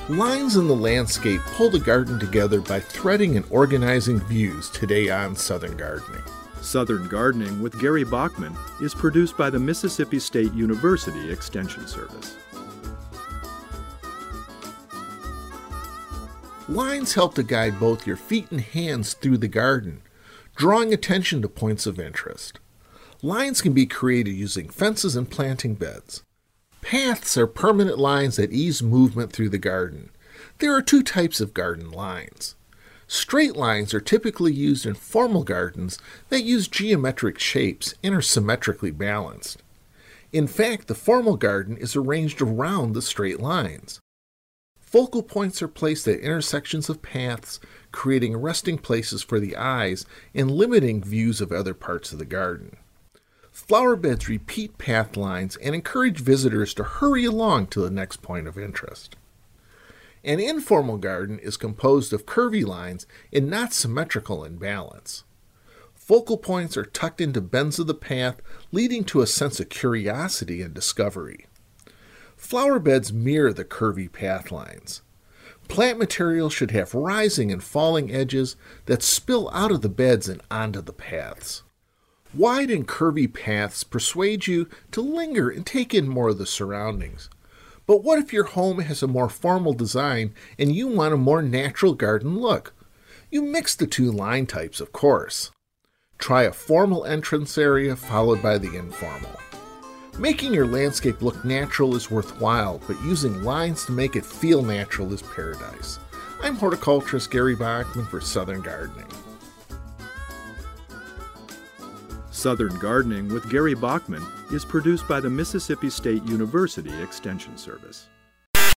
Lines in the landscape pull the garden together by threading and organizing views today on Southern Gardening. Southern Gardening with Gary Bachman is produced by the Mississippi State University Extension Service. Lines help to guide both your feet and hands through the garden, drawing attention to points of interest. Lines can be created using fences and planting beds. Paths are permanent lines that ease movement through the garden. There are two types of garden lines. Straight lines are typically used in formal gardens that use geometric shapes and are symmetrically balanced. In fact, the formal garden is arranged around the straight lines. Focal points are placed at intersections of paths, creating resting places for the eyes and limiting views of other parts of the garden. Flower beds repeat path lines and encourage visitors to hurry along to the next point of interest. An informal garden is composed of curvy lines and not symmetrical in balance. Focal points are tucked into bends of the path, leading to a sense of curiosity and discovery. Flower beds mirror the curvy path lines. Plant material should have rising and falling edges that spill out of the beds and onto the paths. Wide and curvy paths persuade you to linger and take in more of the surroundings. But what if your home has a more formal design and you want a more natural garden look? You mix the two line types, of course. Try a formal entrance area followed by the informal. Making your landscape look natural is worthwhile, but using lines to make it feel natural is paradise. I'm horticulturist Gary Bachman for Southern Gardening. Southern Gardening with Gary Bachman is produced by the Mississippi State University Extension Service.